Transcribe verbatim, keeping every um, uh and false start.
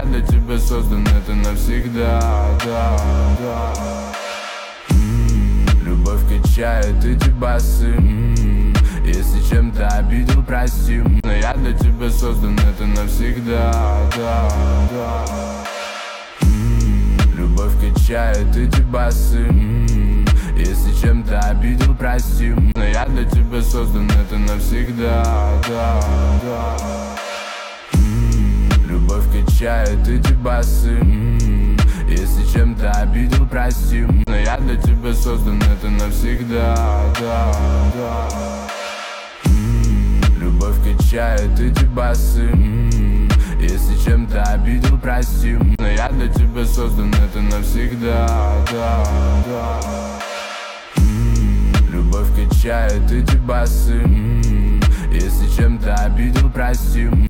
для тебя создан, это навсегда, да, да. М-м, любовь качает эти басы. М-м, если чем-то обидел, прости, но я для тебя создан, это навсегда, да, да. М-м, любовь качает эти басы. М-м, если чем-то обидел, прости, но я для тебя создан, это навсегда, да, да. М-м, любовь качает эти басы. М-м, если чем-то обидел, прости, но я для тебя создан, это навсегда, да, да. М-м, любовь качает эти басы. М-м, если чем-то обидел, прости, но я для тебя создан, это навсегда, да, да. М-м, любовь качает эти басы. М-м, если чем-то обидел, прости.